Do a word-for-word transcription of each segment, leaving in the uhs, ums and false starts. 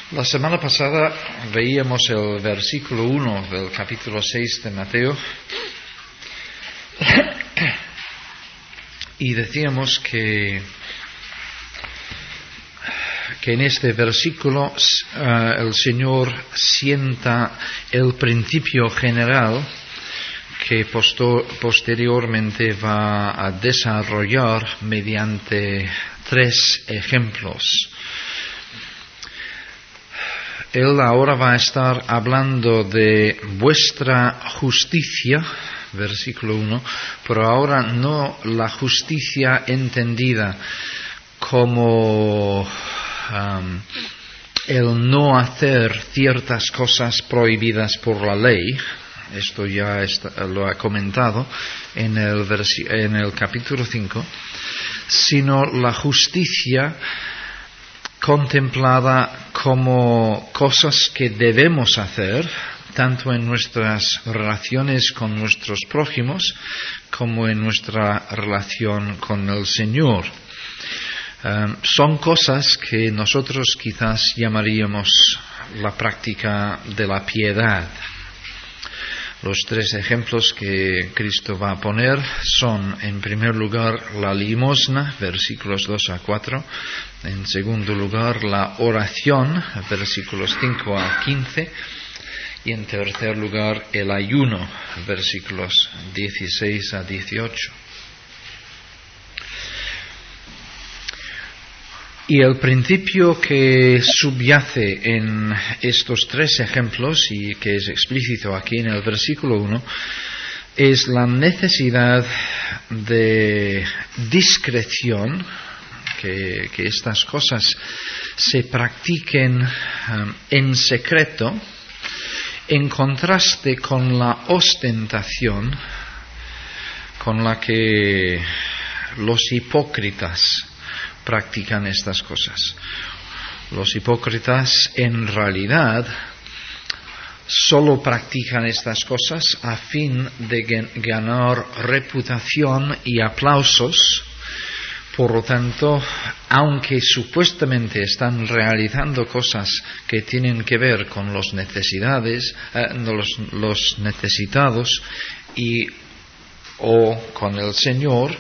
La semana pasada veíamos el versículo uno del capítulo seis de Mateo y decíamos que, que en este versículo uh, el Señor sienta el principio general que posto, posteriormente va a desarrollar mediante tres ejemplos. Él ahora va a estar hablando de vuestra justicia, versículo uno, pero ahora no la justicia entendida como um, el no hacer ciertas cosas prohibidas por la ley. Esto ya está, lo ha comentado en el, versi- en el capítulo cinco, sino la justicia contemplada como cosas que debemos hacer, tanto en nuestras relaciones con nuestros prójimos como en nuestra relación con el Señor. Um, son cosas que nosotros quizás llamaríamos la práctica de la piedad. Los tres ejemplos que Cristo va a poner son, en primer lugar, la limosna, versículos dos a cuatro. En segundo lugar, la oración, versículos cinco a quince. Y en tercer lugar, el ayuno, versículos dieciséis a dieciocho. Y el principio que subyace en estos tres ejemplos y que es explícito aquí en el versículo uno es la necesidad de discreción, que, que estas cosas se practiquen um, en secreto, en contraste con la ostentación con la que los hipócritas practican estas cosas. Los hipócritas en realidad solo practican estas cosas a fin de ganar reputación y aplausos. Por lo tanto, aunque supuestamente están realizando cosas que tienen que ver con los necesidades, eh, los, los necesitados y o con el Señor,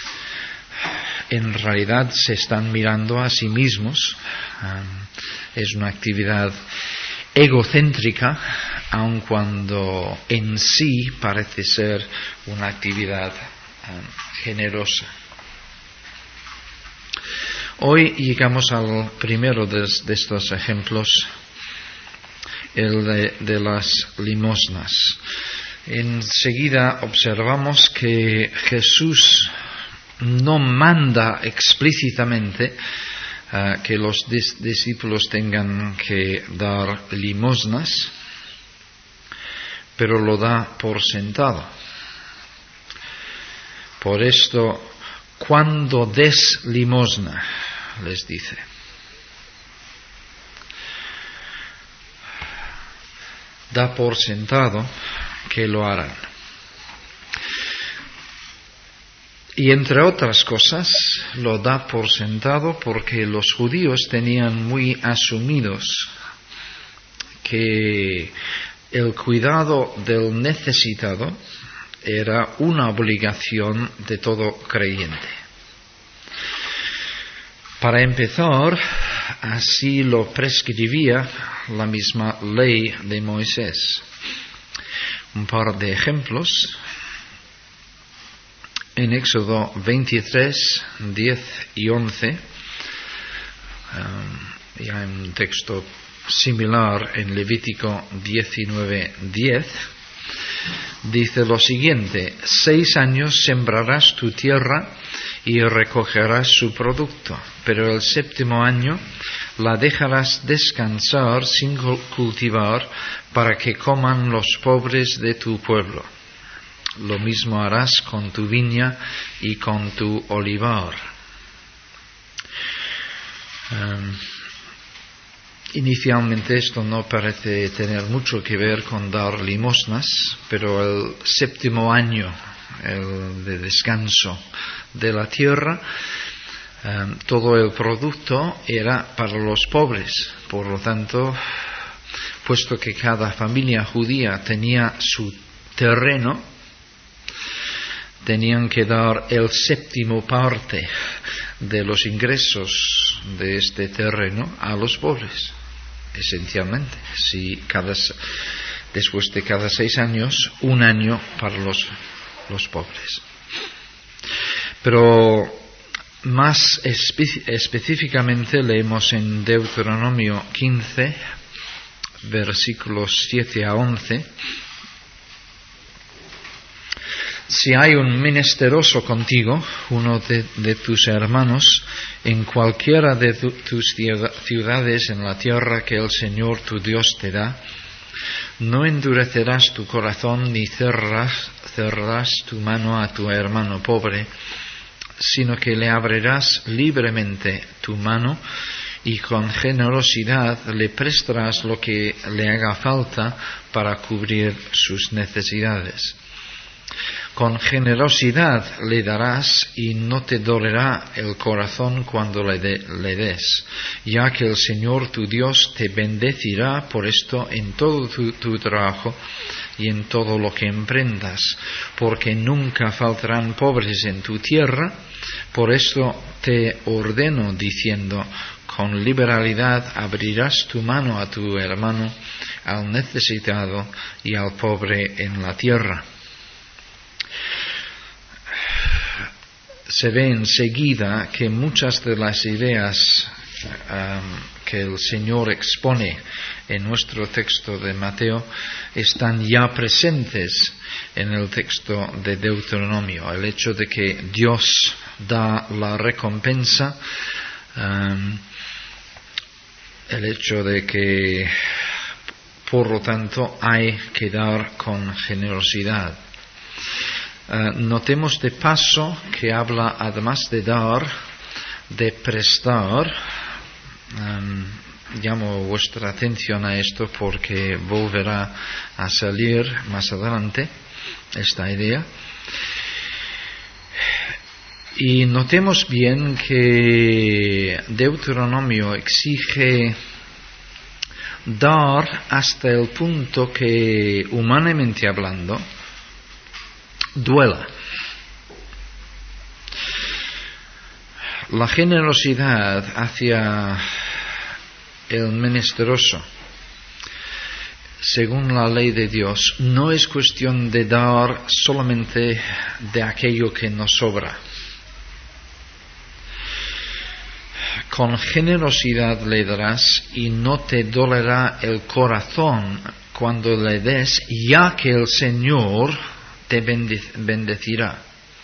en realidad se están mirando a sí mismos. Um, es una actividad egocéntrica, aun cuando en sí parece ser una actividad um, generosa. Hoy llegamos al primero de, de estos ejemplos, el de, de las limosnas. Enseguida observamos que Jesús no manda explícitamente uh, que los dis- discípulos tengan que dar limosnas, pero lo da por sentado. Por esto, cuando des limosna, les dice. Da por sentado que lo harán. Y entre otras cosas, lo da por sentado porque los judíos tenían muy asumidos que el cuidado del necesitado era una obligación de todo creyente. Para empezar, así lo prescribía la misma ley de Moisés. Un par de ejemplos. En Éxodo veintitrés, diez y once, um, y hay un texto similar en Levítico diecinueve, diez, dice lo siguiente: seis años sembrarás tu tierra y recogerás su producto, pero el séptimo año la dejarás descansar sin cultivar para que coman los pobres de tu pueblo. Lo mismo harás con tu viña y con tu olivar. Um, inicialmente esto no parece tener mucho que ver con dar limosnas, pero el séptimo año, el de descanso de la tierra, Um, todo el producto era para los pobres. Por lo tanto, puesto que cada familia judía tenía su terreno, tenían que dar el séptimo parte de los ingresos de este terreno a los pobres, esencialmente. Si cada, después de cada seis años, un año para los, los pobres. Pero más espe- específicamente leemos en Deuteronomio quince, versículos siete a once. Si hay un menesteroso contigo, uno de, de tus hermanos, en cualquiera de tu, tus ciudades en la tierra que el Señor tu Dios te da, no endurecerás tu corazón ni cerrarás, cerrarás tu mano a tu hermano pobre, sino que le abrirás libremente tu mano y con generosidad le prestarás lo que le haga falta para cubrir sus necesidades. Con generosidad le darás y no te dolerá el corazón cuando le, de, le des, ya que el Señor tu Dios te bendecirá por esto en todo tu, tu trabajo y en todo lo que emprendas, porque nunca faltarán pobres en tu tierra. Por esto te ordeno diciendo, con liberalidad abrirás tu mano a tu hermano, al necesitado y al pobre en la tierra. Se ve enseguida que muchas de las ideas um, que el Señor expone en nuestro texto de Mateo están ya presentes en el texto de Deuteronomio. El hecho de que Dios da la recompensa, um, el hecho de que, por lo tanto, hay que dar con generosidad. Uh, notemos de paso que habla, además de dar, de prestar. Um, llamo vuestra atención a esto porque volverá a salir más adelante esta idea. Y notemos bien que Deuteronomio exige dar hasta el punto que, humanamente hablando, duela. La generosidad hacia el menesteroso, según la ley de Dios, no es cuestión de dar solamente de aquello que nos sobra. Con generosidad le darás y no te dolerá el corazón cuando le des, ya que el Señor te bendecirá.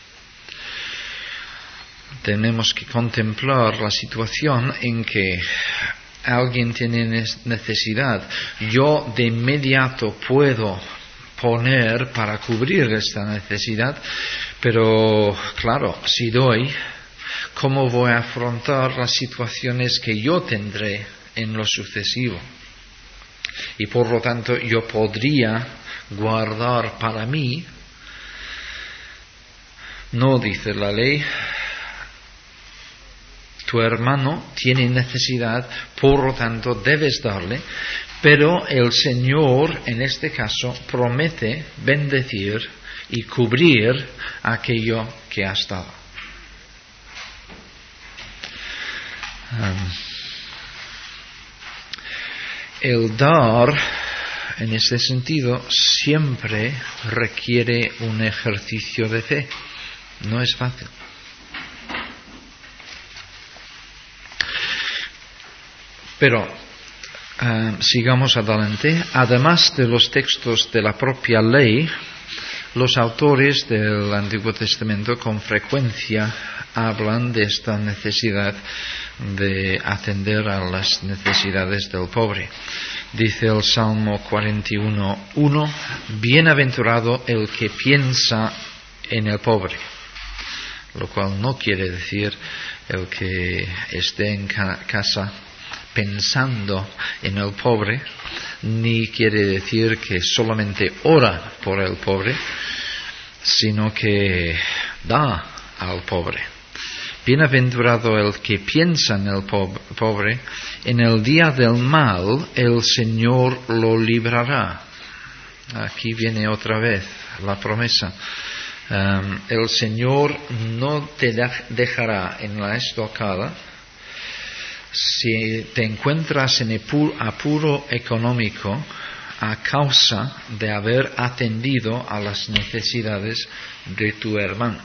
Tenemos que contemplar la situación en que alguien tiene necesidad. Yo de inmediato puedo poner para cubrir esta necesidad, pero claro, si doy, ¿cómo voy a afrontar las situaciones que yo tendré en lo sucesivo? Y por lo tanto yo podría guardar para mí. No dice la ley, tu hermano tiene necesidad, por lo tanto debes darle, pero el Señor en este caso promete bendecir y cubrir aquello que has dado. Um, el dar, en este sentido, siempre requiere un ejercicio de fe. No es fácil. Pero uh, sigamos adelante. Además de los textos de la propia ley, los autores del Antiguo Testamento con frecuencia hablan de esta necesidad de atender a las necesidades del pobre. Dice el Salmo cuarenta y uno, uno, bienaventurado el que piensa en el pobre, lo cual no quiere decir el que esté en ca- casa pensando en el pobre, ni quiere decir que solamente ora por el pobre, sino que da al pobre. Bienaventurado el que piensa en el pobre, en el día del mal el Señor lo librará. Aquí viene otra vez la promesa. Um, el Señor no te dejará en la estocada si te encuentras en apuro económico a causa de haber atendido a las necesidades de tu hermano.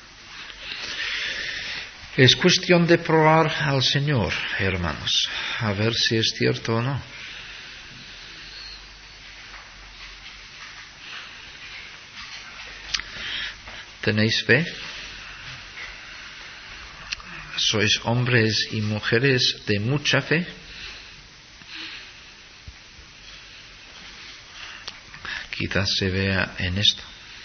Es cuestión de probar al Señor, hermanos, a ver si es cierto o no. ¿Tenéis fe? ¿Sois hombres y mujeres de mucha fe? Quizás se vea en esto.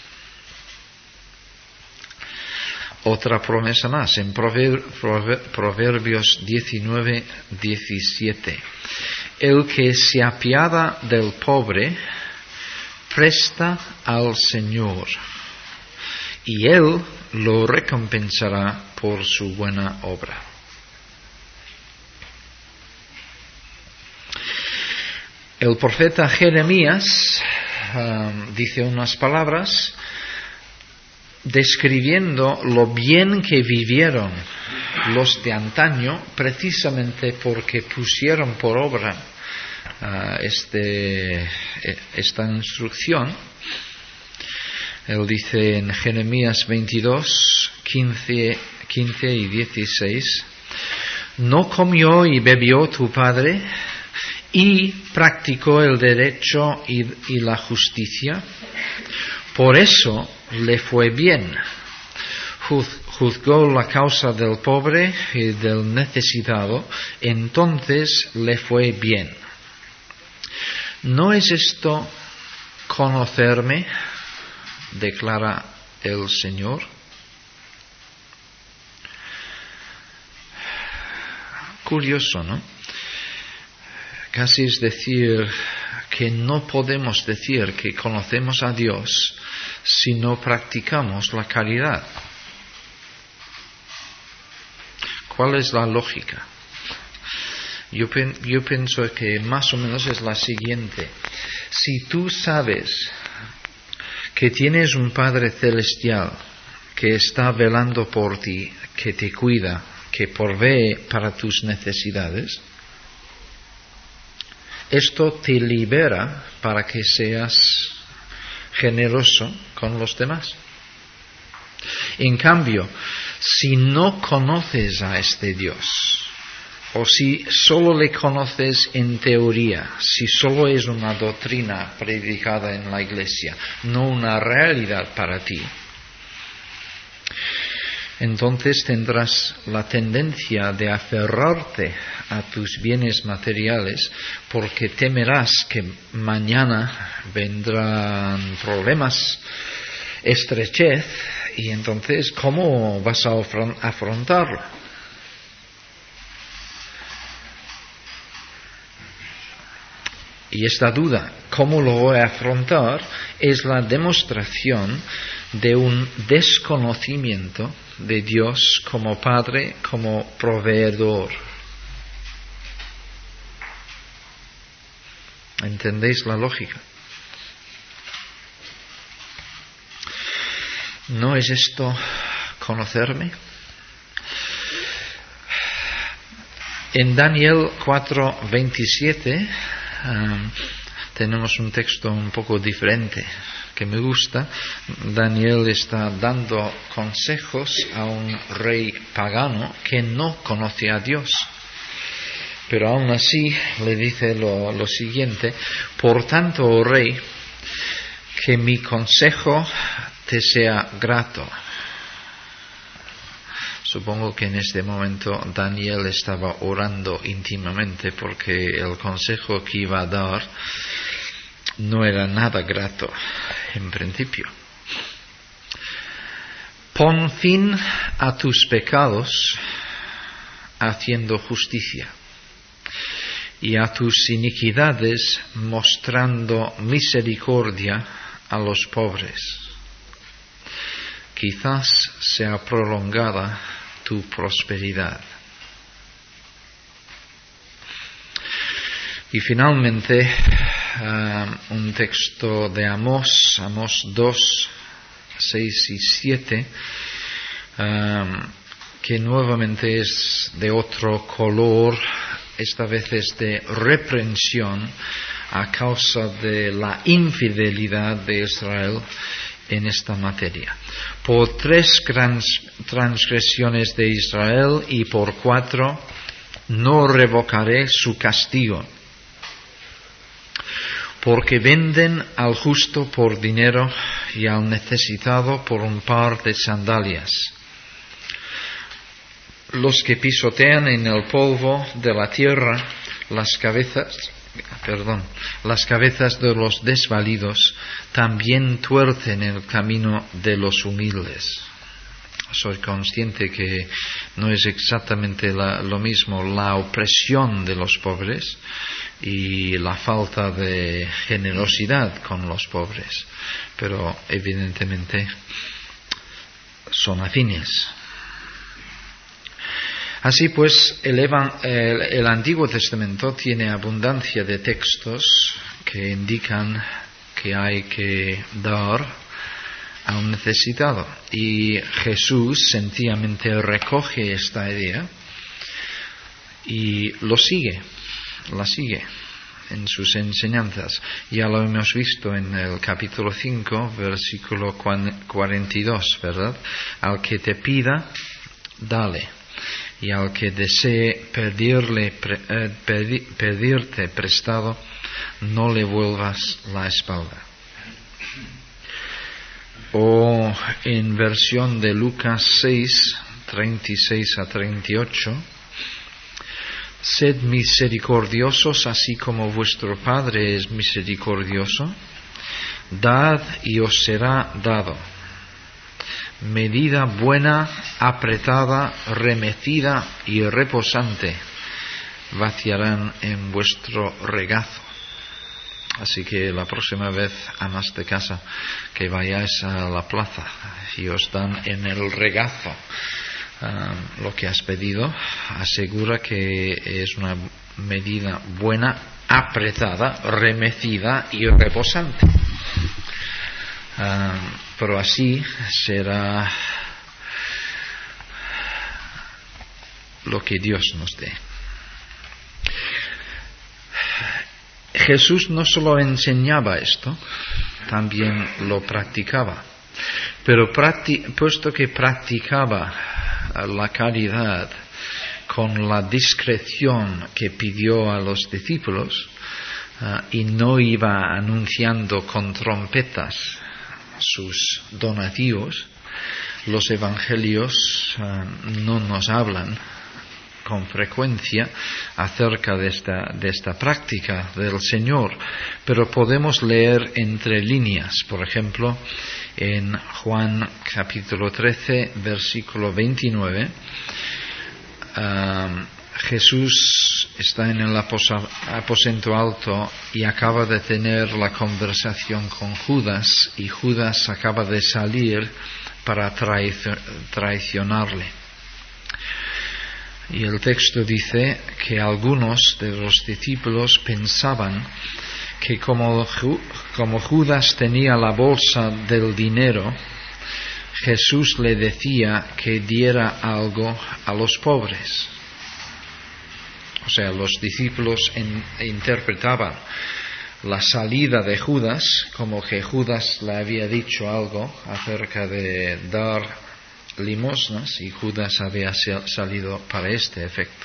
Otra promesa más, en Proverbios diecinueve, diecisiete. El que se apiada del pobre, presta al Señor, y Él lo recompensará por su buena obra. El profeta Jeremías um, dice unas palabras describiendo lo bien que vivieron los de antaño, precisamente porque pusieron por obra uh, este, esta instrucción. Él dice en Jeremías veintidós, quince, quince y dieciséis, ¿no comió y bebió tu padre y practicó el derecho y, y la justicia? Por eso le fue bien. Juzgó la causa del pobre y del necesitado, entonces le fue bien. ¿No es esto conocerme?, declara el Señor. Curioso, ¿no? Casi es decir que no podemos decir que conocemos a Dios si no practicamos la caridad. ¿Cuál es la lógica? Yo, yo pienso que más o menos es la siguiente. Si tú sabes que tienes un Padre Celestial que está velando por ti, que te cuida, que provee para tus necesidades, esto te libera para que seas generoso con los demás. En cambio, si no conoces a este Dios, o si solo le conoces en teoría, si solo es una doctrina predicada en la iglesia, no una realidad para ti, entonces tendrás la tendencia de aferrarte a tus bienes materiales porque temerás que mañana vendrán problemas, estrechez, y entonces ¿cómo vas a afrontarlo? Y esta duda, ¿cómo lo voy a afrontar?, es la demostración de un desconocimiento de Dios como Padre, como proveedor. ¿Entendéis la lógica? ¿No es esto conocerme? En Daniel cuatro veintisiete um, tenemos un texto un poco diferente que me gusta. Daniel está dando consejos a un rey pagano que no conoce a Dios. Pero aún así le dice lo, lo siguiente: por tanto, oh rey, que mi consejo te sea grato. Supongo que en este momento Daniel estaba orando íntimamente porque el consejo que iba a dar no era nada grato en principio. Pon fin a tus pecados haciendo justicia, y a tus iniquidades mostrando misericordia a los pobres. Quizás sea prolongada tu prosperidad. Y finalmente, uh, un texto de Amós, Amós dos, seis y siete, um, que nuevamente es de otro color, esta vez es de reprensión a causa de la infidelidad de Israel en esta materia. Por tres transgresiones de Israel y por cuatro no revocaré su castigo, porque venden al justo por dinero y al necesitado por un par de sandalias. Los que pisotean en el polvo de la tierra las cabezas, perdón, las cabezas de los desvalidos también tuercen el camino de los humildes. Soy consciente que no es exactamente la, lo mismo la opresión de los pobres y la falta de generosidad con los pobres, pero evidentemente son afines. Así pues, el, Evan, el, el Antiguo Testamento tiene abundancia de textos que indican que hay que dar a un necesitado. Y Jesús sencillamente recoge esta idea y lo sigue, la sigue en sus enseñanzas. Ya lo hemos visto en el capítulo cinco, versículo cuarenta y dos, ¿verdad? Al que te pida, dale. Y al que desee pedirle, pre, eh, pedi, pedirte prestado, no le vuelvas la espalda. O en versión de Lucas seis, treinta y seis a treinta y ocho, sed misericordiosos así como vuestro Padre es misericordioso, dad y os será dado. Medida buena, apretada, remecida y reposante vaciarán en vuestro regazo. Así que la próxima vez, amas de casa, que vayáis a la plaza y os dan en el regazo um, lo que has pedido, asegura que es una medida buena, apretada, remecida y reposante. Um, pero así será lo que Dios nos dé. Jesús no solo enseñaba esto, también lo practicaba. Pero practi- puesto que practicaba la caridad con la discreción que pidió a los discípulos uh, y no iba anunciando con trompetas sus donativos, los evangelios uh, no nos hablan con frecuencia acerca de esta, de esta práctica del Señor, pero podemos leer entre líneas. Por ejemplo, en Juan capítulo trece, versículo veintinueve, uh, Jesús está en el aposento alto y acaba de tener la conversación con Judas, y Judas acaba de salir para traicionarle. Y el texto dice que algunos de los discípulos pensaban que como, como Judas tenía la bolsa del dinero, Jesús le decía que diera algo a los pobres. O sea, los discípulos en, interpretaban la salida de Judas como que Judas le había dicho algo acerca de dar limosnas y Judas había salido para este efecto.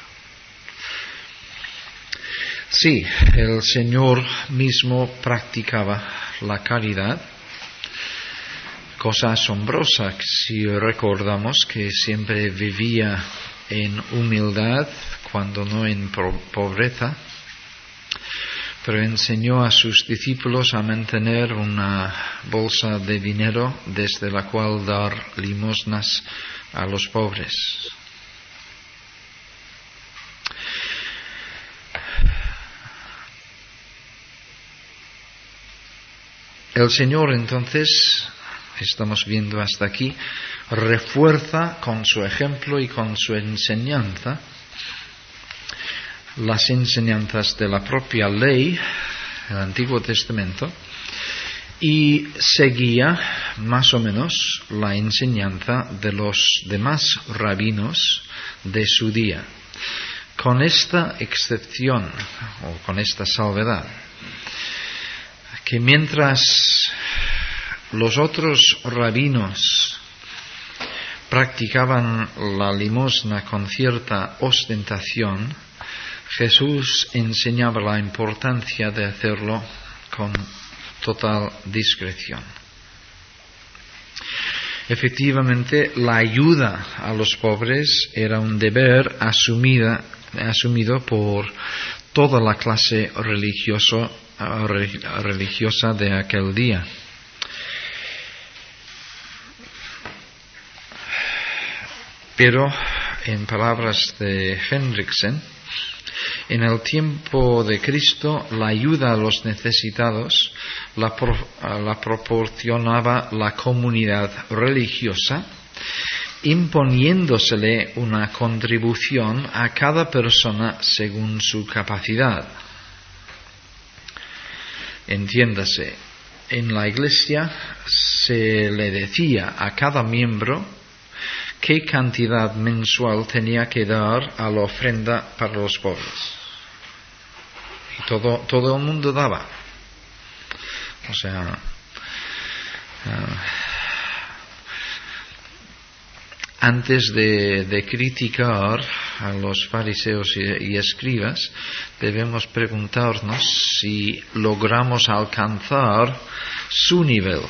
Sí, el Señor mismo practicaba la caridad, cosa asombrosa si recordamos que siempre vivía en humildad, cuando no en pobreza, pero enseñó a sus discípulos a mantener una bolsa de dinero desde la cual dar limosnas a los pobres. El Señor entonces, estamos viendo hasta aquí, refuerza con su ejemplo y con su enseñanza las enseñanzas de la propia ley, el Antiguo Testamento, y seguía más o menos la enseñanza de los demás rabinos de su día, con esta excepción o con esta salvedad, que mientras los otros rabinos practicaban la limosna con cierta ostentación, Jesús enseñaba la importancia de hacerlo con total discreción. Efectivamente, la ayuda a los pobres era un deber asumida, asumido por toda la clase religioso, religiosa de aquel día. Pero, en palabras de Hendriksen, en el tiempo de Cristo, la ayuda a los necesitados la, pro, la proporcionaba la comunidad religiosa, imponiéndosele una contribución a cada persona según su capacidad. Entiéndase, en la Iglesia se le decía a cada miembro qué cantidad mensual tenía que dar a la ofrenda para los pobres. Y todo, todo el mundo daba. O sea, uh, antes de, de criticar a los fariseos y, y escribas, debemos preguntarnos si logramos alcanzar su nivel.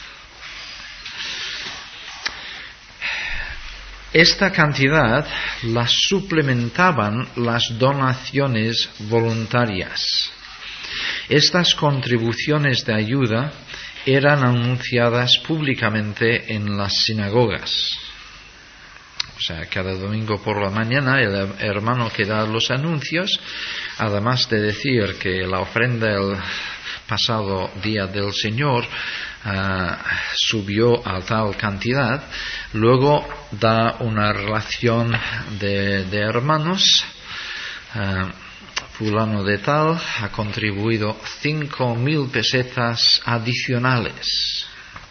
Esta cantidad la suplementaban las donaciones voluntarias. Estas contribuciones de ayuda eran anunciadas públicamente en las sinagogas. O sea, cada domingo por la mañana el hermano que da los anuncios, además de decir que la ofrenda el pasado día del Señor Uh, subió a tal cantidad, luego da una relación de, de hermanos. Uh, fulano de tal ha contribuido cinco mil pesetas adicionales.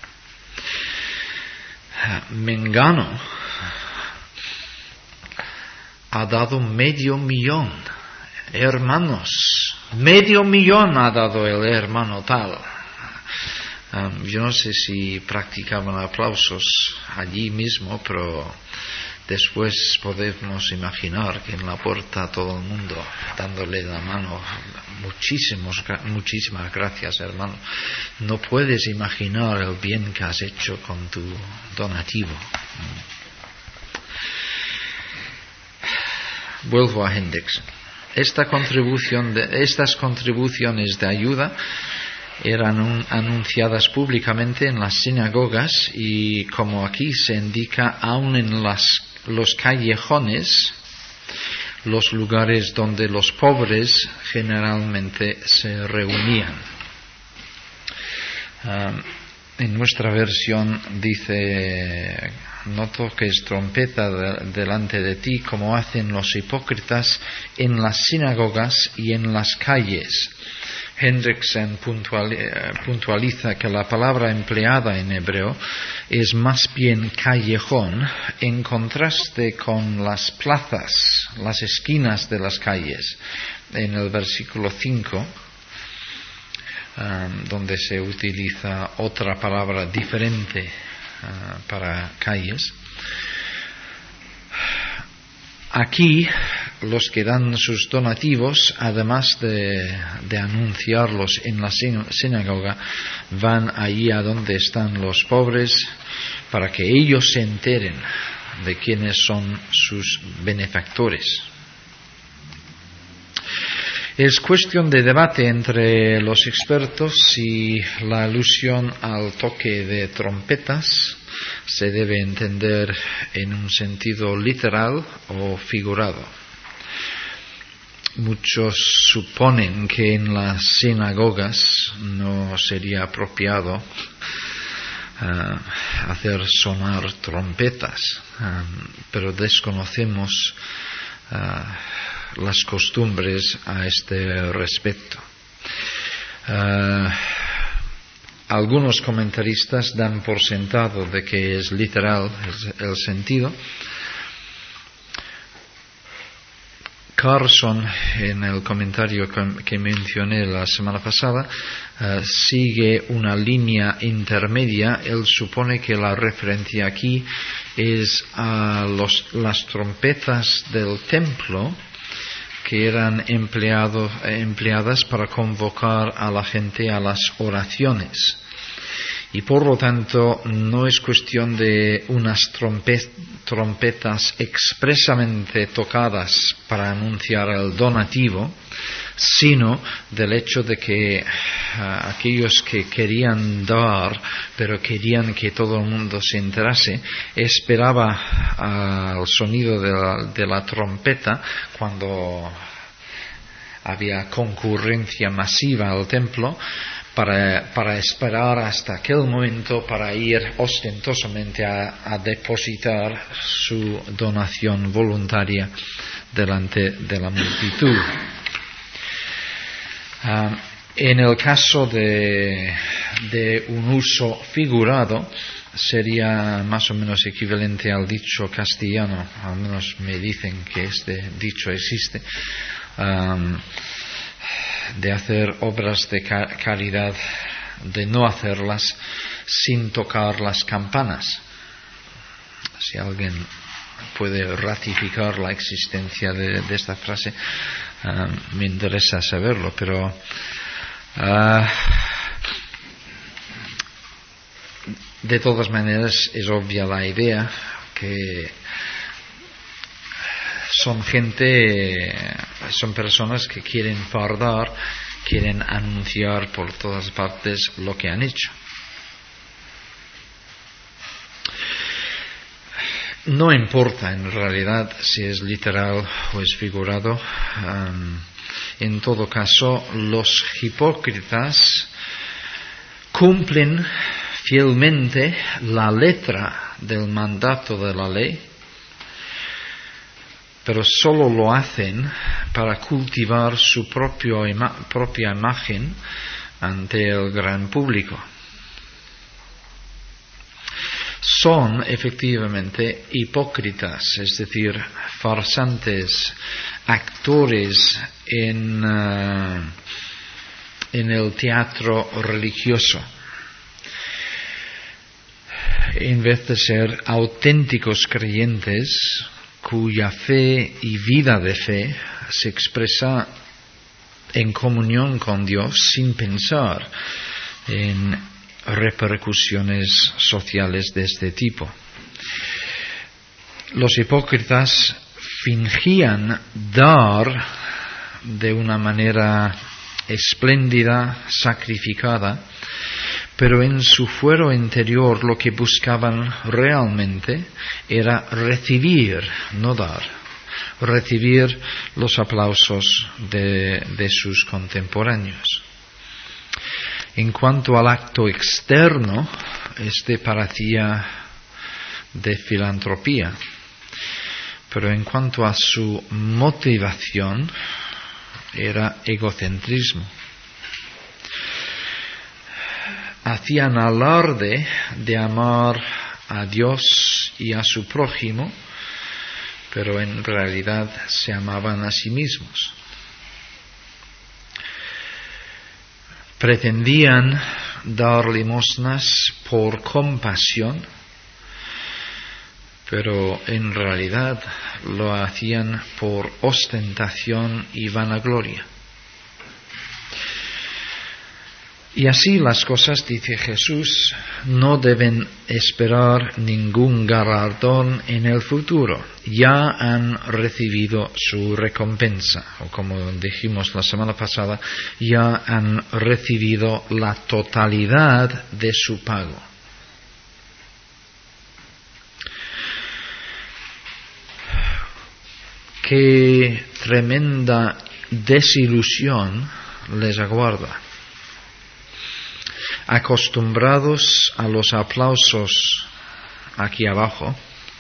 Uh, Mengano ha dado medio millón. Hermanos, medio millón ha dado el hermano tal. Um, yo no sé si practicaban aplausos allí mismo, pero después podemos imaginar que en la puerta todo el mundo dándole la mano. Muchísimos, muchísimas gracias, hermano. No puedes imaginar el bien que has hecho con tu donativo. Vuelvo a Hendriksen. Esta contribución de, estas contribuciones de ayuda eran un, anunciadas públicamente en las sinagogas y, como aquí se indica, aún en las, los callejones, los lugares donde los pobres generalmente se reunían. Um, en nuestra versión dice: no toques trompeta de, delante de ti como hacen los hipócritas en las sinagogas y en las calles. Hendriksen puntualiza que la palabra empleada en hebreo es más bien callejón, en contraste con las plazas, las esquinas de las calles, en el versículo cinco, um, donde se utiliza otra palabra diferente uh, para calles. Aquí, los que dan sus donativos, además de, de anunciarlos en la sinagoga, van allí a donde están los pobres para que ellos se enteren de quiénes son sus benefactores. Es cuestión de debate entre los expertos si la alusión al toque de trompetas se debe entender en un sentido literal o figurado. Muchos suponen que en las sinagogas no sería apropiado uh, hacer sonar trompetas, um, pero desconocemos uh, las costumbres a este respecto. Uh, algunos comentaristas dan por sentado de que es literal es el sentido. Carson, en el comentario que, que mencioné la semana pasada, uh, sigue una línea intermedia. Él supone que la referencia aquí es a los, las trompetas del templo que eran empleado, empleadas para convocar a la gente a las oraciones. Y por lo tanto no es cuestión de unas trompet, trompetas expresamente tocadas para anunciar el donativo, sino del hecho de que uh, aquellos que querían dar, pero querían que todo el mundo se enterase, esperaba uh, el sonido de la, de la trompeta cuando había concurrencia masiva al templo, Para, para esperar hasta aquel momento para ir ostentosamente a, a depositar su donación voluntaria delante de la multitud. Uh, en el caso de, de un uso figurado, sería más o menos equivalente al dicho castellano, al menos me dicen que este dicho existe, um, de hacer obras de caridad, de no hacerlas sin tocar las campanas. Si alguien puede ratificar la existencia de, de esta frase, uh, me interesa saberlo, pero uh, de todas maneras es obvia la idea que son gente, son personas que quieren fardar, quieren anunciar por todas partes lo que han hecho. No importa en realidad si es literal o es figurado. Um, en todo caso, los hipócritas cumplen fielmente la letra del mandato de la ley, pero solo lo hacen para cultivar su propio ima- propia imagen ante el gran público. Son efectivamente hipócritas, es decir, farsantes, actores en, uh, en el teatro religioso, en vez de ser auténticos creyentes cuya fe y vida de fe se expresa en comunión con Dios sin pensar en repercusiones sociales de este tipo. Los hipócritas fingían dar de una manera espléndida, sacrificada, pero en su fuero interior lo que buscaban realmente era recibir, no dar, recibir los aplausos de, de sus contemporáneos. En cuanto al acto externo, este parecía de filantropía, pero en cuanto a su motivación, era egocentrismo. Hacían alarde de amar a Dios y a su prójimo, pero en realidad se amaban a sí mismos. Pretendían dar limosnas por compasión, pero en realidad lo hacían por ostentación y vanagloria. Y así las cosas, dice Jesús, no deben esperar ningún galardón en el futuro. Ya han recibido su recompensa, o como dijimos la semana pasada, ya han recibido la totalidad de su pago. Qué tremenda desilusión les aguarda. acostumbrados a los aplausos aquí abajo,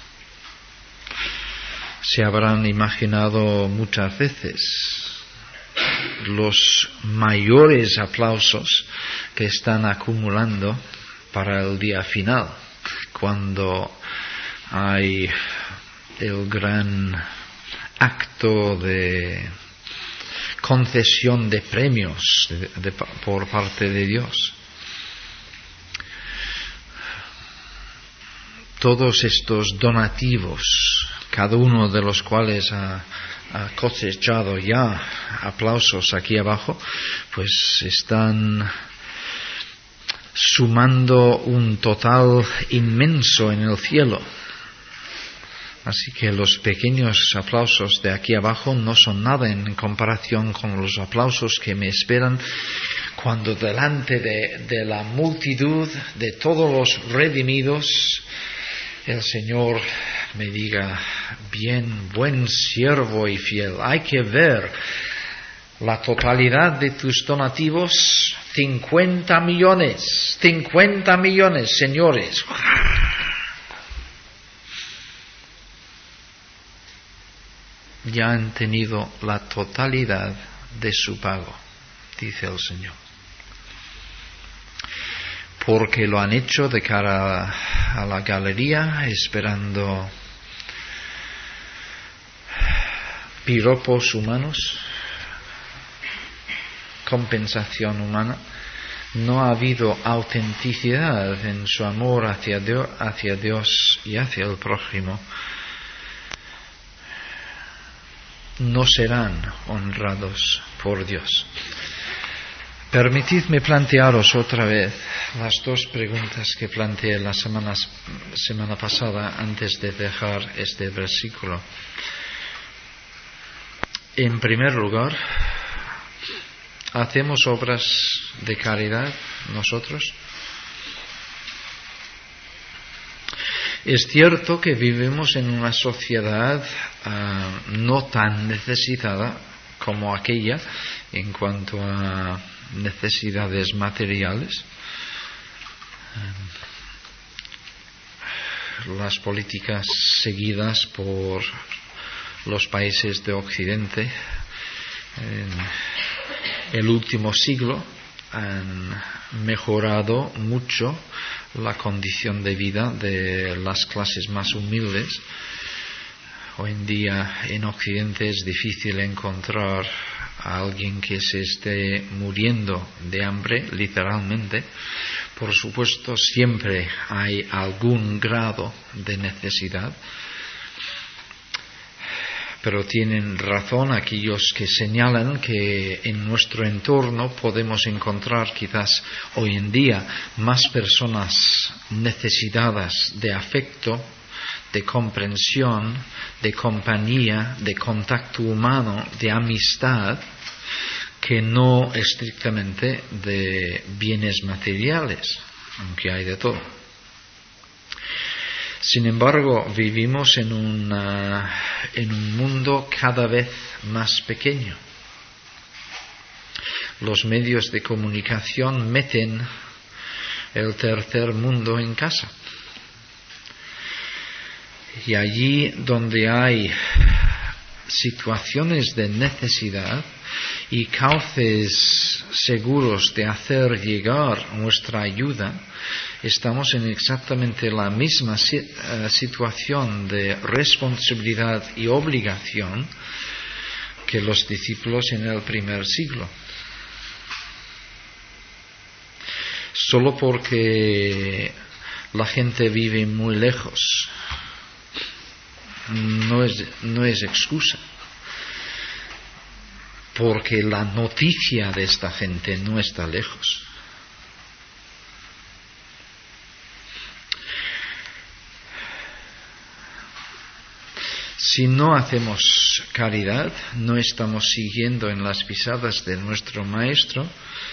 se habrán imaginado muchas veces los mayores aplausos que están acumulando para el día final, cuando hay el gran acto de concesión de premios de, de, por parte de Dios. Todos estos donativos, cada uno de los cuales ha, ha cosechado ya aplausos aquí abajo, pues están sumando un total inmenso en el cielo. Así que los pequeños aplausos de aquí abajo no son nada en comparación con los aplausos que me esperan cuando delante de, de la multitud de todos los redimidos el Señor me diga: bien, buen siervo y fiel. Hay que ver la totalidad de tus donativos, cincuenta millones, cincuenta millones, señores. Ya han tenido la totalidad de su pago, dice el Señor. Porque lo han hecho de cara a la galería, esperando piropos humanos, compensación humana. No ha habido autenticidad en su amor hacia Dios, hacia Dios y hacia el prójimo. No serán honrados por Dios. Permitidme plantearos otra vez las dos preguntas que planteé la semana, semana pasada antes de dejar este versículo. En primer lugar, ¿hacemos obras de caridad nosotros? Es cierto que vivimos en una sociedad uh, no tan necesitada como aquella en cuanto a necesidades materiales. Um, las políticas seguidas por los países de Occidente en el último siglo han mejorado mucho la condición de vida de las clases más humildes. Hoy en día en Occidente es difícil encontrar a alguien que se esté muriendo de hambre, literalmente. Por supuesto, siempre hay algún grado de necesidad, pero tienen razón aquellos que señalan que en nuestro entorno podemos encontrar quizás hoy en día más personas necesitadas de afecto, de comprensión, de compañía, de contacto humano, de amistad, que no estrictamente de bienes materiales, aunque hay de todo. Sin embargo, vivimos en, una, en un mundo cada vez más pequeño. Los medios de comunicación meten el tercer mundo en casa. Y allí donde hay situaciones de necesidad y cauces seguros de hacer llegar nuestra ayuda, estamos en exactamente la misma situación de responsabilidad y obligación que los discípulos en el primer siglo. Solo porque la gente vive muy lejos no es, no es excusa, porque la noticia de esta gente no está lejos. Si no hacemos caridad, no estamos siguiendo en las pisadas de nuestro Maestro,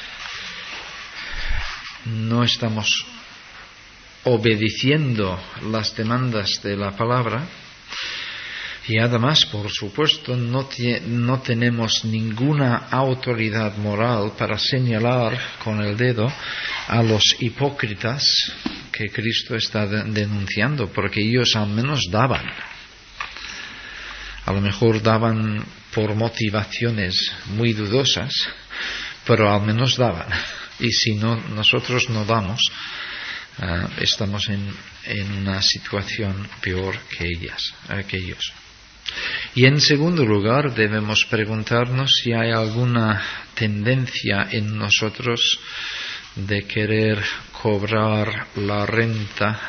no estamos obedeciendo las demandas de la palabra, Y además, por supuesto, no, tie- no tenemos ninguna autoridad moral para señalar con el dedo a los hipócritas que Cristo está de- denunciando, porque ellos al menos daban. A lo mejor daban por motivaciones muy dudosas, pero al menos daban. Y si no, nosotros no damos, uh, estamos en, en una situación peor que ellas, uh, que ellos. Y en segundo lugar, debemos preguntarnos si hay alguna tendencia en nosotros de querer cobrar la renta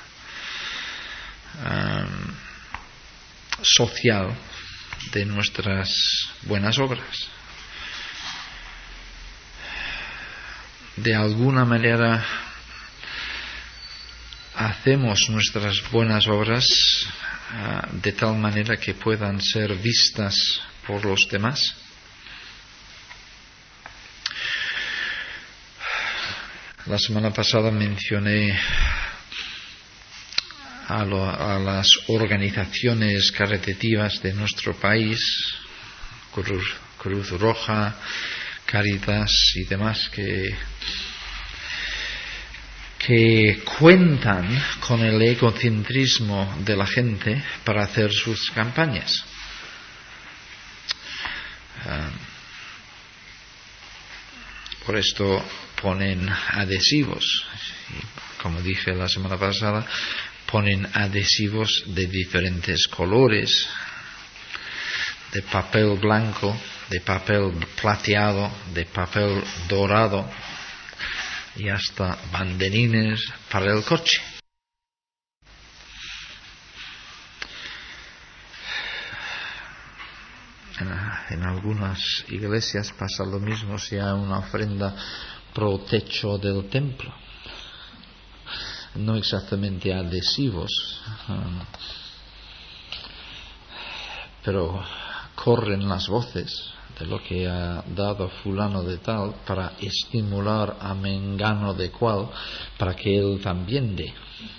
um, social de nuestras buenas obras. De alguna manera hacemos nuestras buenas obras uh, de tal manera que puedan ser vistas por los demás. La semana pasada mencioné a, lo, a las organizaciones caritativas de nuestro país, Cruz, Cruz Roja, Cáritas y demás, que, que cuentan con el egocentrismo de la gente para hacer sus campañas. Uh, por esto ponen adhesivos, y como dije la semana pasada, ponen adhesivos de diferentes colores, de papel blanco, de papel plateado, de papel dorado y hasta banderines para el coche. En, en algunas iglesias pasa lo mismo si hay una ofrenda pro techo del templo. No exactamente adhesivos, um, pero corren las voces de lo que ha dado fulano de tal para estimular a mengano de cual para que él también dé.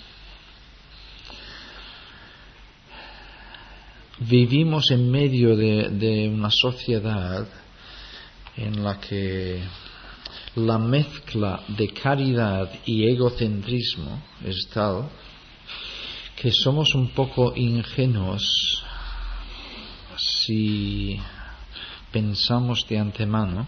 Vivimos en medio de, de una sociedad en la que la mezcla de caridad y egocentrismo es tal que somos un poco ingenuos si pensamos de antemano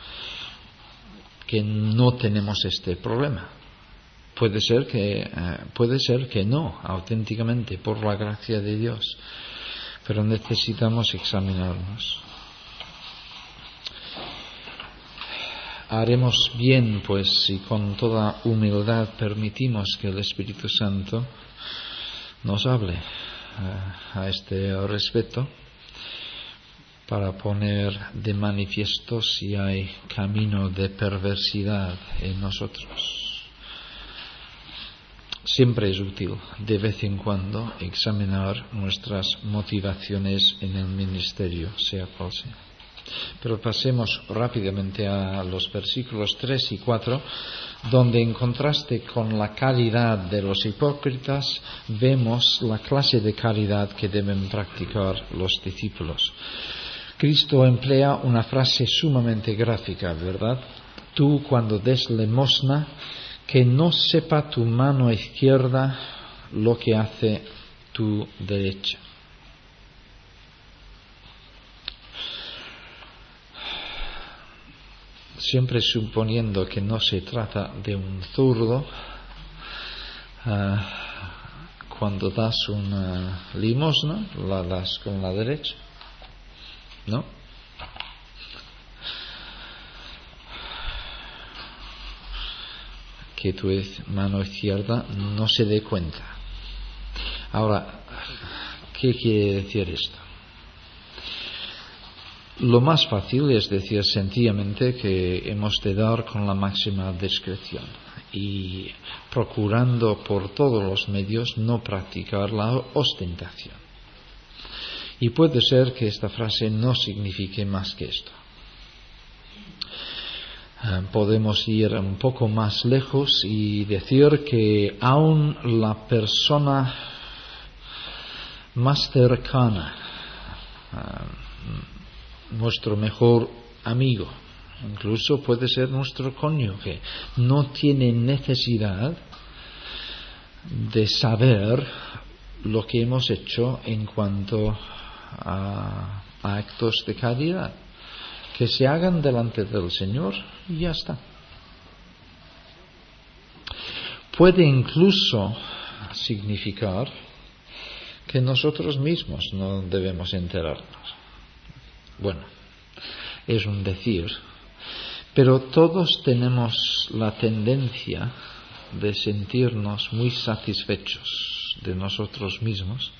que no tenemos este problema. Puede ser que, eh, puede ser que no, auténticamente, por la gracia de Dios, pero necesitamos examinarnos. Haremos bien, pues, si con toda humildad permitimos que el Espíritu Santo nos hable uh, a este respecto, para poner de manifiesto si hay camino de perversidad en nosotros. Siempre es útil, de vez en cuando, examinar nuestras motivaciones en el ministerio, sea cual sea. Pero pasemos rápidamente a los versículos tres y cuatro, donde en contraste con la caridad de los hipócritas, vemos la clase de caridad que deben practicar los discípulos. Cristo emplea una frase sumamente gráfica, ¿verdad? Tú, cuando des limosna, que no sepa tu mano izquierda lo que hace tu derecha. Siempre suponiendo que no se trata de un zurdo, uh, cuando das una limosna, la das con la derecha, ¿no? Que tu mano izquierda no se dé cuenta. Ahora, ¿qué quiere decir esto? Lo más fácil es decir sencillamente que hemos de dar con la máxima discreción y procurando por todos los medios no practicar la ostentación. Y puede ser que esta frase no signifique más que esto. Uh, podemos ir un poco más lejos y decir que aun la persona más cercana, uh, nuestro mejor amigo, incluso puede ser nuestro cónyuge, no tiene necesidad de saber lo que hemos hecho en cuanto a, a actos de caridad. Que se hagan delante del Señor y ya está. Puede incluso significar que nosotros mismos no debemos enterarnos. Bueno, es un decir, pero todos tenemos la tendencia de sentirnos muy satisfechos de nosotros mismos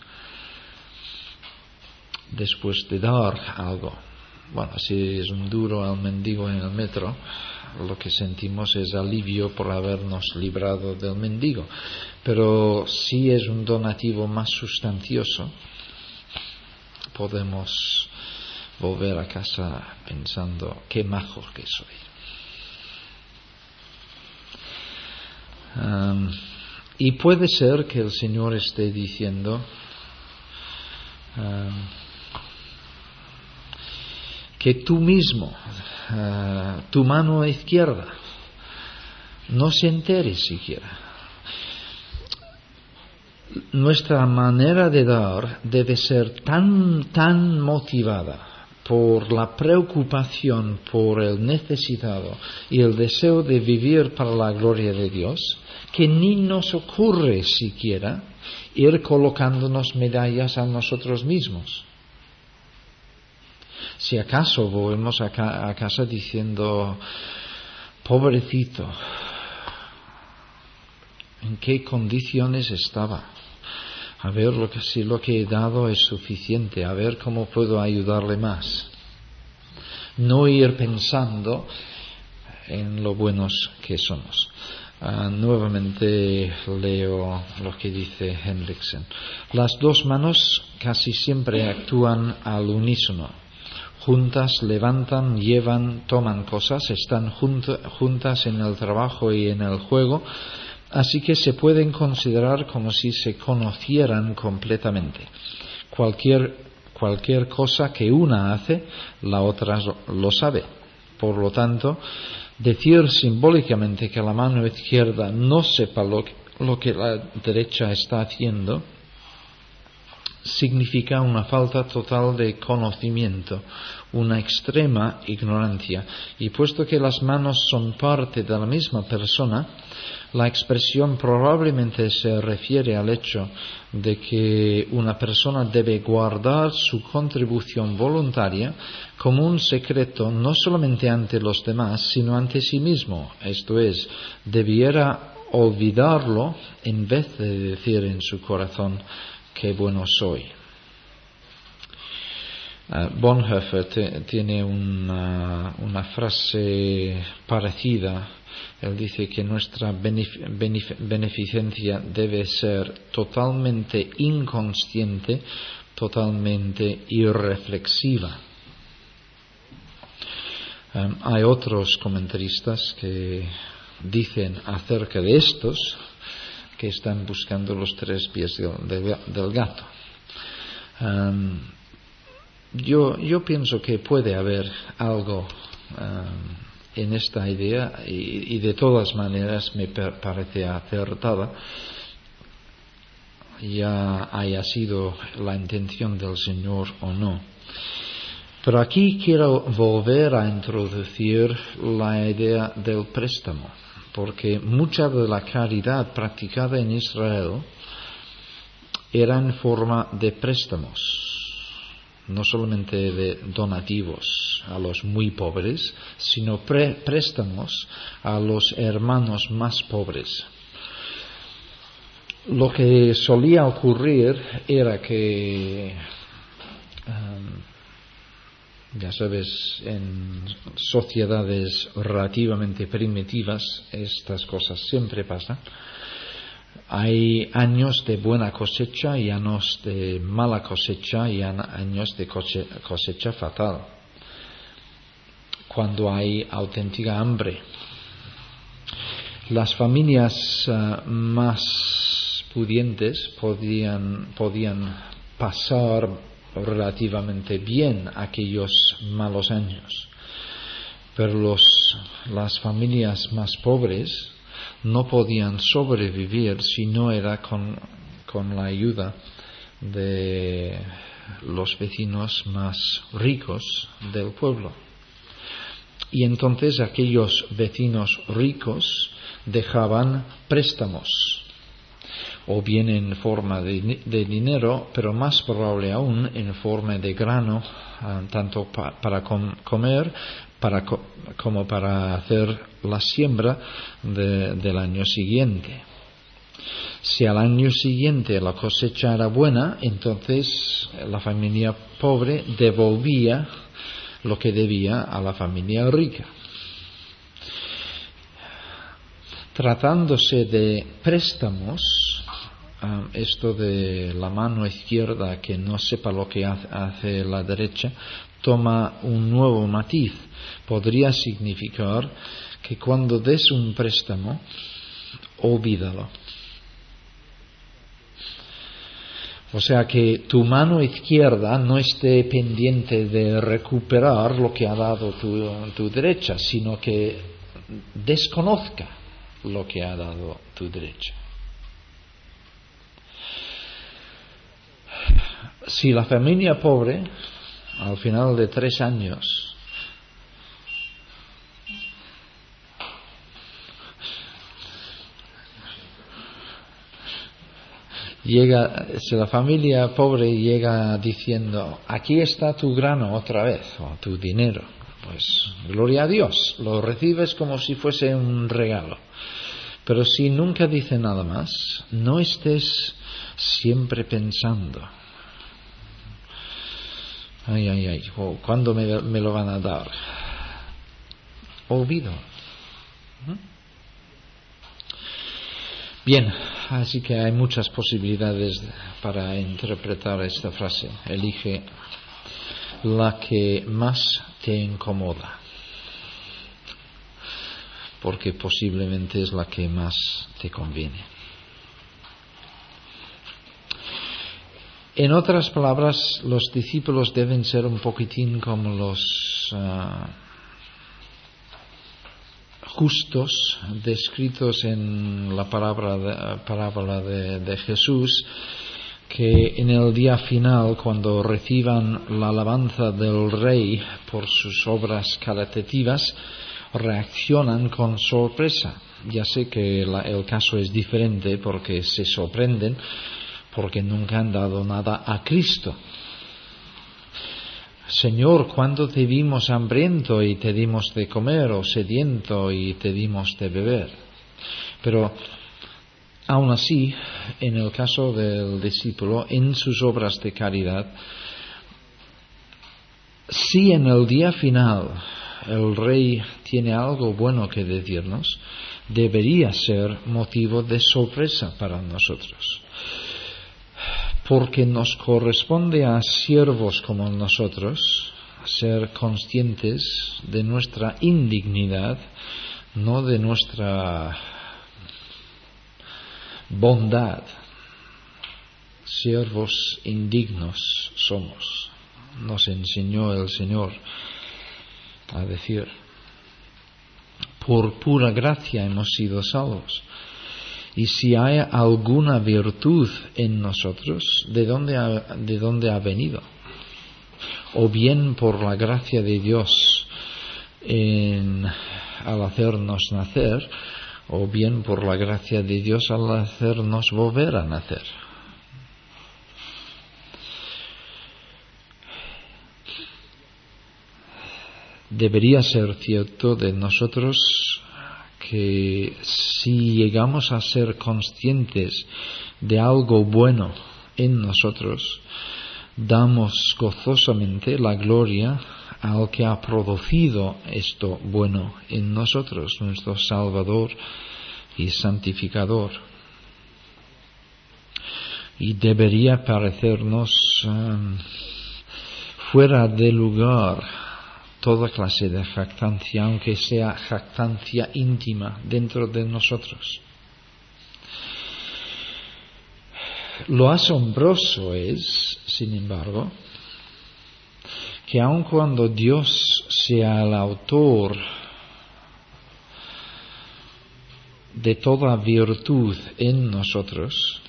después de dar algo. Bueno, si es un duro al mendigo en el metro, lo que sentimos es alivio por habernos librado del mendigo. Pero si es un donativo más sustancioso, podemos volver a casa pensando qué majo que soy. Um, y puede ser que el Señor esté diciendo um, que tú mismo, uh, tu mano izquierda, no se entere siquiera. Nuestra manera de dar debe ser tan, tan motivada por la preocupación por el necesitado y el deseo de vivir para la gloria de Dios, que ni nos ocurre siquiera ir colocándonos medallas a nosotros mismos. Si acaso volvemos a, ca- a casa diciendo, pobrecito, ¿en qué condiciones estaba? A ver lo que, si lo que he dado es suficiente, a ver cómo puedo ayudarle más. No ir pensando en lo buenos que somos. Uh, nuevamente leo lo que dice Henriksen. Las dos manos casi siempre actúan al unísono. Juntas levantan, llevan, toman cosas, están junto, juntas en el trabajo y en el juego, así que se pueden considerar como si se conocieran completamente. Cualquier, cualquier cosa que una hace, la otra lo sabe. Por lo tanto, decir simbólicamente que la mano izquierda no sepa lo que, lo que la derecha está haciendo, significa una falta total de conocimiento, una extrema ignorancia. Y puesto que las manos son parte de la misma persona, la expresión probablemente se refiere al hecho de que una persona debe guardar su contribución voluntaria como un secreto no solamente ante los demás, sino ante sí mismo. Esto es, debiera olvidarlo en vez de decir en su corazón, qué bueno soy. Uh, Bonhoeffer te, tiene una, una frase parecida. Él dice que nuestra benef- benef- beneficencia debe ser totalmente inconsciente, totalmente irreflexiva. Um, hay otros comentaristas que dicen acerca de estos que están buscando los tres pies del, del, del gato. Um, yo, yo pienso que puede haber algo um, en esta idea y, y de todas maneras me per- parece acertada, ya haya sido la intención del Señor o no. Pero aquí quiero volver a introducir la idea del préstamo, porque mucha de la caridad practicada en Israel era en forma de préstamos, no solamente de donativos a los muy pobres, sino pre- préstamos a los hermanos más pobres. Lo que solía ocurrir era que, um, ya sabes, en sociedades relativamente primitivas estas cosas siempre pasan. Hay años de buena cosecha y años de mala cosecha y años de cosecha fatal. Cuando hay auténtica hambre, las familias uh, más pudientes podían, podían pasar relativamente bien aquellos malos años. Pero los, las familias más pobres no podían sobrevivir si no era con, con la ayuda de los vecinos más ricos del pueblo. Y entonces aquellos vecinos ricos dejaban préstamos, o bien en forma de, de dinero, pero más probable aún en forma de grano, uh, tanto pa, para com, comer para co, como para hacer la siembra de, del año siguiente. Si al año siguiente la cosecha era buena, entonces la familia pobre devolvía lo que debía a la familia rica. Tratándose de préstamos, um, esto de la mano izquierda que no sepa lo que hace la derecha, toma un nuevo matiz. Podría significar que cuando des un préstamo, olvídalo. O sea, que tu mano izquierda no esté pendiente de recuperar lo que ha dado tu, tu derecha, sino que desconozca lo que ha dado tu derecha. Si la familia pobre, al final de tres años, llega, si la familia pobre llega diciendo, aquí está tu grano otra vez, o tu dinero, pues gloria a Dios, lo recibes como si fuese un regalo. Pero si nunca dice nada más, no estés siempre pensando, ay, ay, ay, oh, ¿cuándo me, me lo van a dar? Olvido. Bien, así que hay muchas posibilidades para interpretar esta frase. Elige la que más te incomoda, porque posiblemente es la que más te conviene. En otras palabras, los discípulos deben ser un poquitín como los uh, justos descritos en la parábola de, parábola de, de Jesús, que en el día final, cuando reciban la alabanza del Rey por sus obras caritativas, reaccionan con sorpresa. Ya sé que la, el caso es diferente porque se sorprenden porque nunca han dado nada a Cristo. Señor, ¿cuándo te vimos hambriento y te dimos de comer, o sediento y te dimos de beber? Pero aún así, en el caso del discípulo, en sus obras de caridad, si en el día final el Rey tiene algo bueno que decirnos, debería ser motivo de sorpresa para nosotros. Porque nos corresponde a siervos como nosotros ser conscientes de nuestra indignidad, no de nuestra bondad. Siervos indignos somos, nos enseñó el Señor a decir. Por pura gracia hemos sido salvos. Y si hay alguna virtud en nosotros, ¿de dónde ha, de dónde ha venido? O bien por la gracia de Dios en, al hacernos nacer, o bien por la gracia de Dios al hacernos volver a nacer. Debería ser cierto de nosotros que si llegamos a ser conscientes de algo bueno en nosotros, damos gozosamente la gloria al que ha producido esto bueno en nosotros, nuestro Salvador y Santificador. Y debería parecernos um, fuera de lugar toda clase de jactancia, aunque sea jactancia íntima dentro de nosotros. lo asombroso es, sin embargo, que aun cuando Dios sea el autor de toda virtud en nosotros,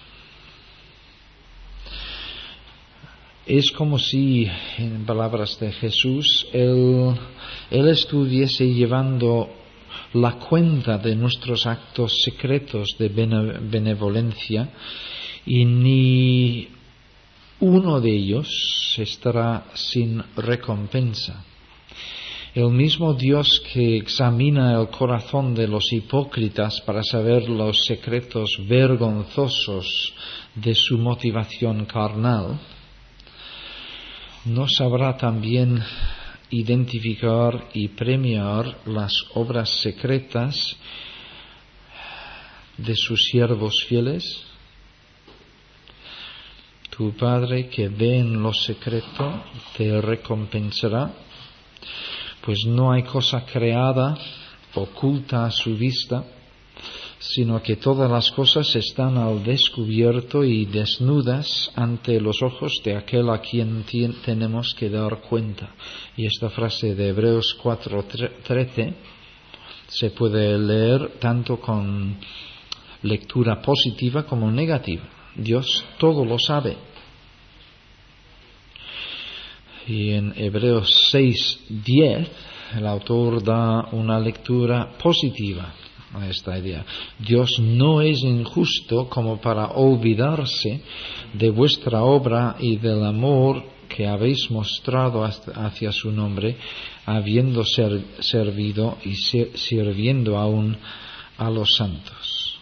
es como si, en palabras de Jesús, Él, él estuviese llevando la cuenta de nuestros actos secretos de benevolencia y ni uno de ellos estará sin recompensa. El mismo Dios que examina el corazón de los hipócritas para saber los secretos vergonzosos de su motivación carnal, ¿no sabrá también identificar y premiar las obras secretas de sus siervos fieles? Tu Padre que ve en lo secreto te recompensará, pues no hay cosa creada oculta a su vista, sino que todas las cosas están al descubierto y desnudas ante los ojos de aquel a quien tien, tenemos que dar cuenta. Y esta frase de Hebreos cuatro trece se puede leer tanto con lectura positiva como negativa. Dios todo lo sabe. Y en Hebreos seis diez el autor da una lectura positiva a esta idea. Dios no es injusto como para olvidarse de vuestra obra y del amor que habéis mostrado hacia su nombre, habiendo ser, servido y ser, sirviendo aún a los santos.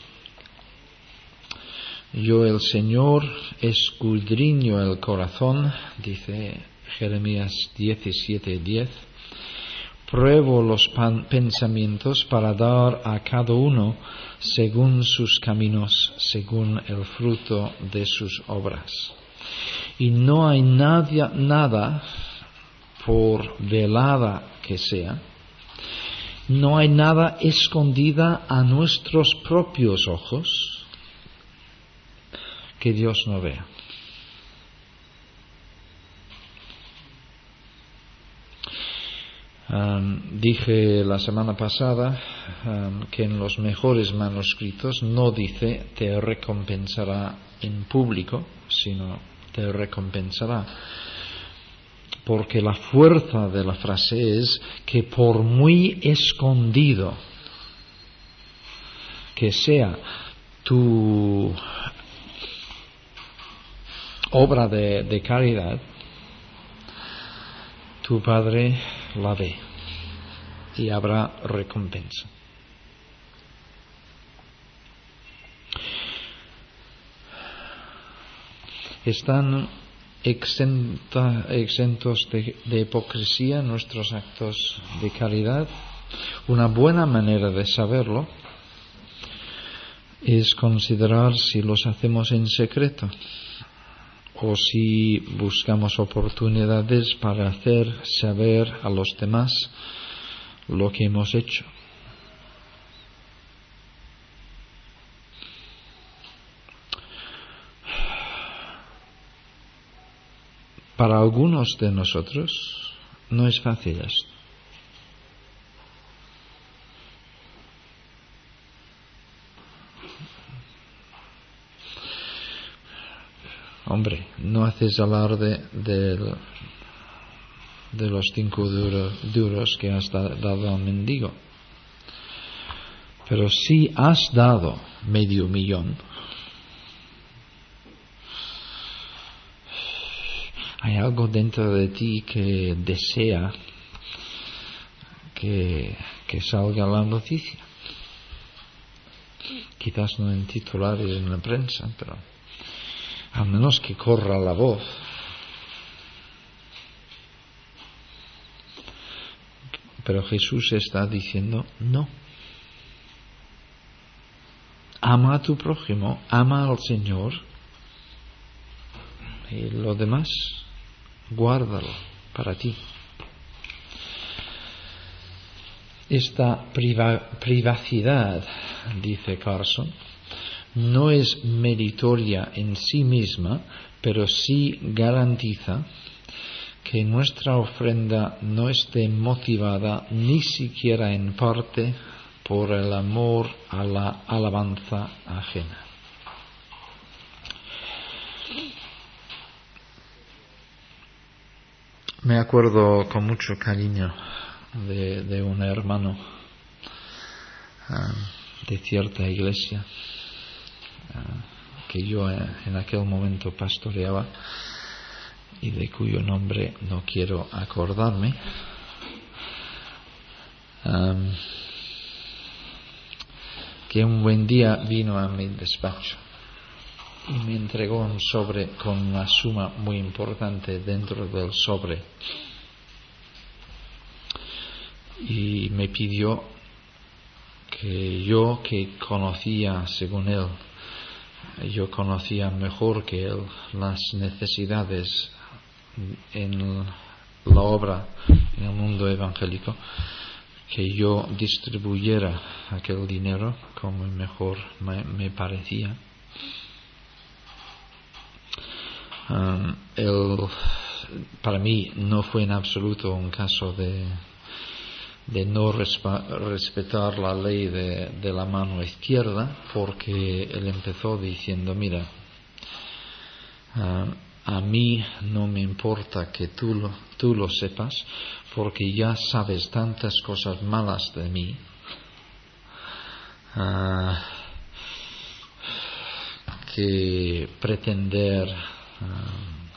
Yo, el Señor, escudriño el corazón, dice Jeremías diecisiete diez, pruebo los pensamientos para dar a cada uno según sus caminos, según el fruto de sus obras. Y no hay nada, nada, por velada que sea, no hay nada escondida a nuestros propios ojos que Dios no vea. Um, dije la semana pasada um, que en los mejores manuscritos no dice te recompensará en público, sino te recompensará, porque la fuerza de la frase es que por muy escondido que sea tu obra de, de caridad, tu Padre la ve y habrá recompensa. Están exenta, exentos de, de hipocresía nuestros actos de caridad. Una buena manera de saberlo es considerar si los hacemos en secreto o si buscamos oportunidades para hacer saber a los demás lo que hemos hecho. Para algunos de nosotros no es fácil esto. Hombre, no haces alarde de, de los cinco duro, duros que has da, dado al mendigo. Pero si has dado medio millón, hay algo dentro de ti que desea que, que salga la noticia. Quizás no en titulares en la prensa, pero al menos que corra la voz. Pero Jesús está diciendo no. Ama a tu prójimo, ama al Señor, y lo demás guárdalo para ti. Esta priva- privacidad, dice Carson, no es meritoria en sí misma, pero sí garantiza que nuestra ofrenda no esté motivada ni siquiera en parte por el amor a la alabanza ajena. Me acuerdo con mucho cariño de, de un hermano uh, de cierta iglesia uh, que yo en, en aquel momento pastoreaba y de cuyo nombre no quiero acordarme, um, que un buen día vino a mi despacho y me entregó un sobre con una suma muy importante dentro del sobre y me pidió que yo, que conocía, según él, yo conocía mejor que él las necesidades en la obra, en el mundo evangélico, que yo distribuyera aquel dinero como mejor me, me parecía. Um, el, para mí no fue en absoluto un caso de, de no respa, respetar la ley de, de la mano izquierda, porque él empezó diciendo: mira, uh, a mí no me importa que tú lo, tú lo sepas, porque ya sabes tantas cosas malas de mí, uh, que pretender uh,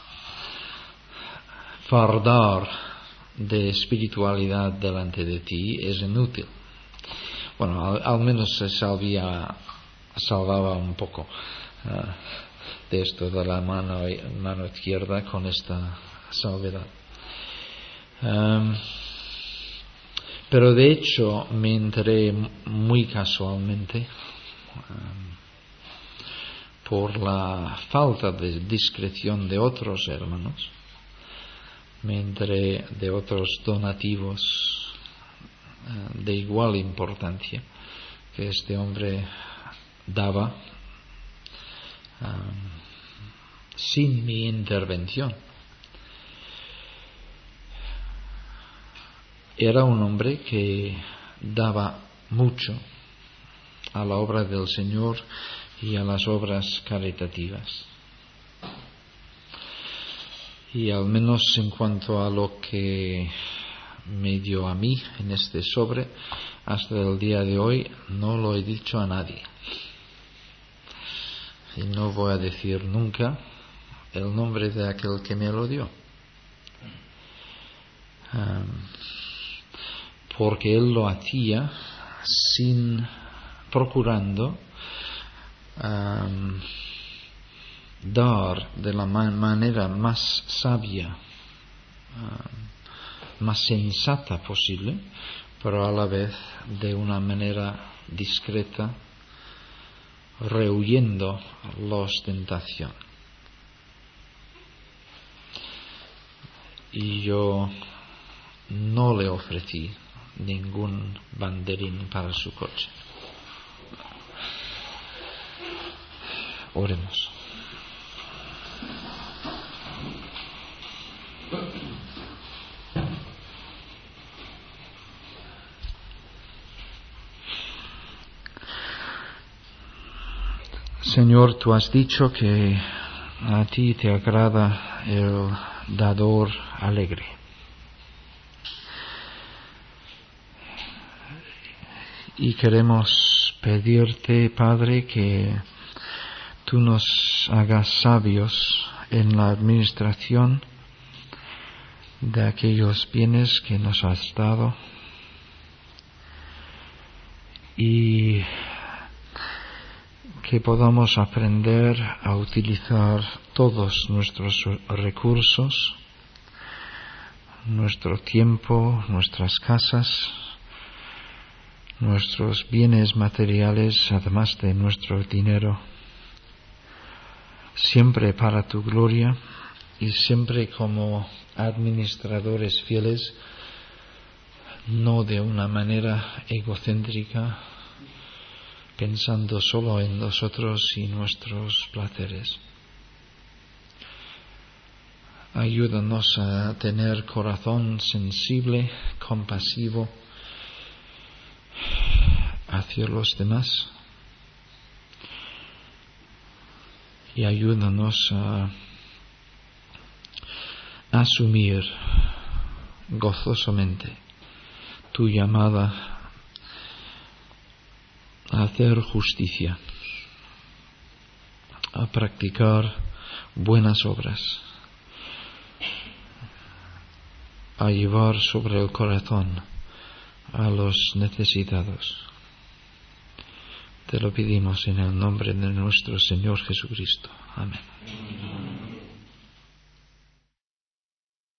fardar de espiritualidad delante de ti es inútil. Bueno, al, al menos se salvía, salvaba un poco uh, de esto de la mano, mano izquierda con esta salvedad. Um, pero de hecho me enteré muy casualmente, um, por la falta de discreción de otros hermanos, me enteré de otros donativos uh, de igual importancia que este hombre daba um, sin mi intervención. Era un hombre que daba mucho a la obra del Señor y a las obras caritativas. Y al menos en cuanto a lo que me dio a mí en este sobre, hasta el día de hoy no lo he dicho a nadie. Y no voy a decir nunca el nombre de aquel que me lo dio. Um, porque él lo hacía sin, procurando um, dar de la ma- manera más sabia, um, más sensata posible, pero a la vez de una manera discreta, rehuyendo la ostentación. Y yo no le ofrecí ningún banderín para su coche. Oremos. Señor, tú has dicho que a ti te agrada el dador alegre. Y queremos pedirte, Padre, que tú nos hagas sabios en la administración de aquellos bienes que nos has dado y que podamos aprender a utilizar todos nuestros recursos, nuestro tiempo, nuestras casas, nuestros bienes materiales, además de nuestro dinero, siempre para tu gloria y siempre como administradores fieles, no de una manera egocéntrica, pensando solo en nosotros y nuestros placeres. Ayúdanos a tener corazón sensible, compasivo hacia los demás. Y ayúdanos a asumir gozosamente tu llamada a hacer justicia, a practicar buenas obras, a llevar sobre el corazón a los necesitados. Te lo pedimos en el nombre de nuestro Señor Jesucristo. Amén.